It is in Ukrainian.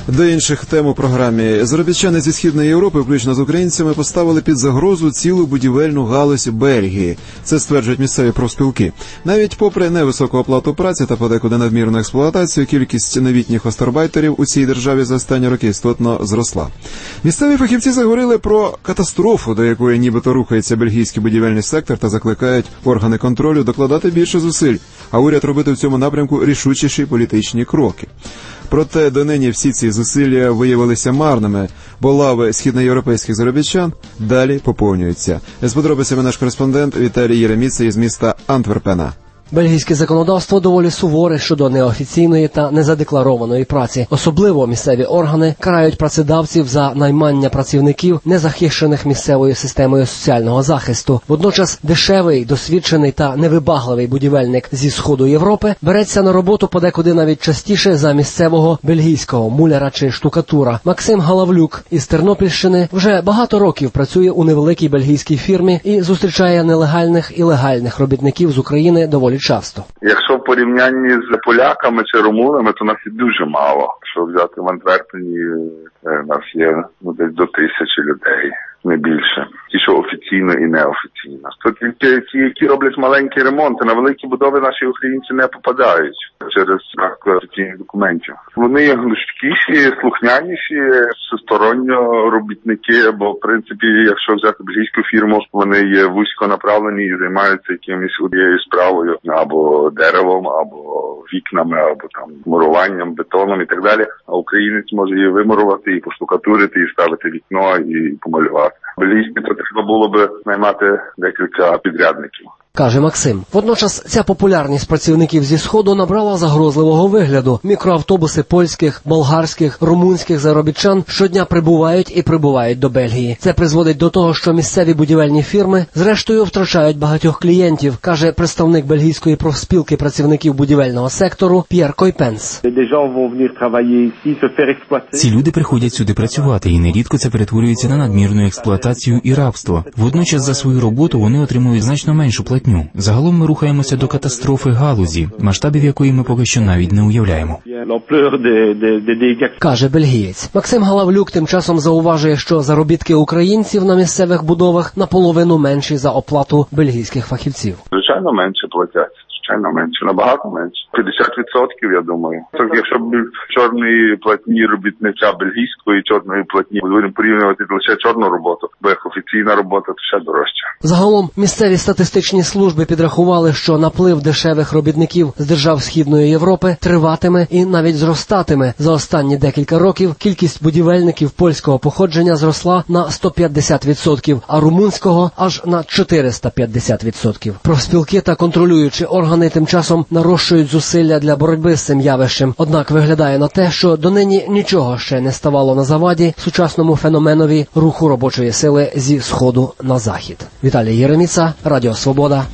До інших тем у програмі. Заробітчани зі Східної Європи, включно з українцями, поставили під загрозу цілу будівельну галузь Бельгії. Це стверджують місцеві профспілки. Навіть попри невисоку оплату праці та подекуди надмірну експлуатацію, кількість новітніх остарбайтерів у цій державі за останні роки істотно зросла. Місцеві фахівці заговорили про катастрофу, до якої нібито рухається бельгійський будівельний сектор, та закликають органи контролю докладати більше зусиль, а уряд робити в цьому напрямку рішучіші політичні кроки. Проте донині всі ці зусилля виявилися марними, бо лави східноєвропейських заробітчан далі поповнюються. З подробицями наш кореспондент Віталій Єреміца із міста Антверпена. Бельгійське законодавство доволі суворе щодо неофіційної та незадекларованої праці. Особливо місцеві органи карають працедавців за наймання працівників, незахищених місцевою системою соціального захисту. Водночас дешевий, досвідчений та невибагливий будівельник зі Сходу Європи береться на роботу подекуди навіть частіше за місцевого бельгійського муляра чи штукатура. Максим Галавлюк із Тернопільщини вже багато років працює у невеликій бельгійській фірмі і зустрічає нелегальних і легальних робітників з України доволі часто. Якщо в порівнянні з поляками чи румунами, то нас є дуже мало. Що взяти в Антверпені, нас є десь до 1000 людей, не більше. Ті, що офіційно і неофіційно. То тільки ті, які роблять маленькі ремонти, на великі будови наші українці не попадають через брак офіційних документів. Вони є гнучкіші, слухняніші, всесторонньо робітники, бо в принципі, якщо взяти бельгійську фірму, вони є вузько направлені і займаються якимось однією справою, або деревом, або вікнами, або там муруванням, бетоном і так далі. А українець може її вимурувати, і поштукатурити, і ставити вікно, і помалювати. Бельгійські то треба було би наймати декілька підрядників. Каже Максим. Водночас ця популярність працівників зі Сходу набрала загрозливого вигляду. Мікроавтобуси польських, болгарських, румунських заробітчан щодня прибувають до Бельгії. Це призводить до того, що місцеві будівельні фірми зрештою втрачають багатьох клієнтів, каже представник бельгійської профспілки працівників будівельного сектору П'єр Койпенс. Ці люди приходять сюди працювати, і нерідко це перетворюється на надмірну експлуатацію і рабство. Водночас за свою роботу вони отримують значно меншу платню. Загалом ми рухаємося до катастрофи галузі, масштабів якої ми поки що навіть не уявляємо. Каже бельгієць. Максим Галавлюк тим часом зауважує, що заробітки українців на місцевих будовах наполовину менші за оплату бельгійських фахівців. Звичайно, менше платять. Звичайно, менше, набагато менше. 50%, я думаю. Так, якщо б чорної платні робітника бельгійської і чорної платні будемо порівнювати лише чорну роботу, бо як офіційна робота, то ще дорожче. Загалом місцеві статистичні служби підрахували, що наплив дешевих робітників з держав Східної Європи триватиме і навіть зростатиме. За останні декілька років кількість будівельників польського походження зросла на 150%, а румунського аж на 450%. Профспілки та контролюючі органи тим часом нарощують зусилля для боротьби з цим явищем. Однак виглядає на те, що донині нічого ще не ставало на заваді сучасному феноменові руху робочої сили зі Сходу на Захід. Віталій Єреміца, Радіо Свобода,